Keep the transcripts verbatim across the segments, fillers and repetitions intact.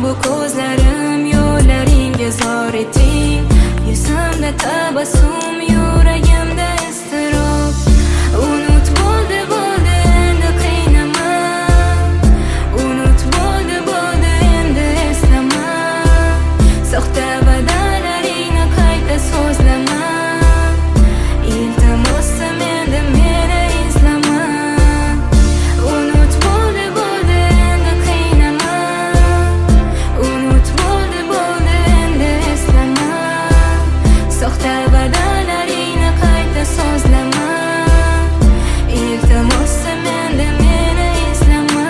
bu ko'zlarim, yo'llaringga zor eting. Yuzimda tabassum, yuragimda iztirob. Unut bo'ldi, bo'ldi, endi qiynama. Unut bo'ldi, bo'ldi, endi eslama. Soxta va'dalaringni qayta so'zlama. Iltimos endi meni izlama. Unut bo'ldi, bo'ldi, endi qiynama. Unut bo'ldi, bo'ldi, endi eslama. Soxta va'dalaringni qayta so'zlama. Iltimos endi meni izlama.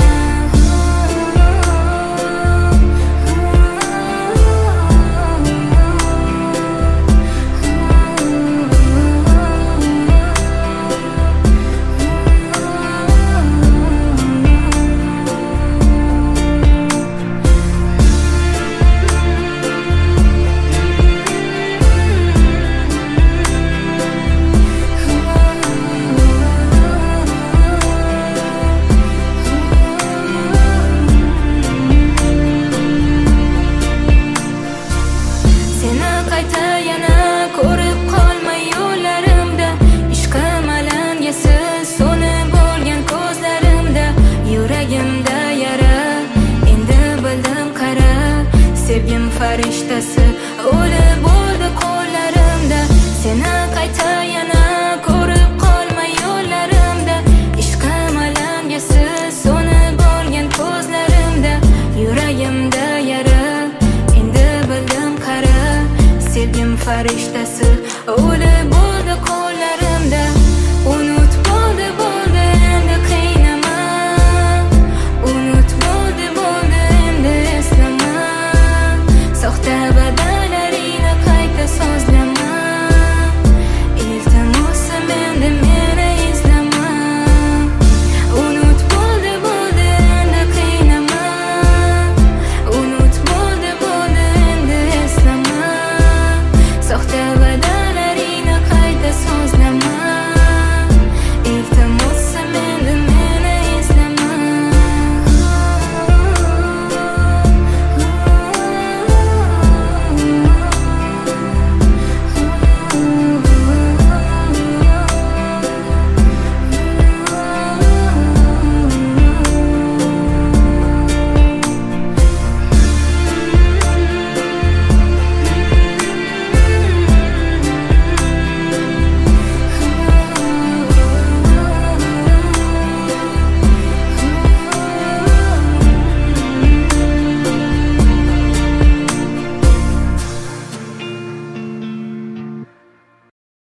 Seni qayta yana ko'rib qolmay yo'llarimda, ishqim alangasiz so'nib bo'lgan ko'zlarimda, yuragimda yara, endi bildim qara, sevgim farishtasi o'lib bo'ldi qo'llarimda. Seni qayta yana ko'rib qolmay yo'llarimda, ishqim alangasiz so'nib bo'lgan ko'zlarimda, yuragimda yara, endi bildim qara, sevgim farishta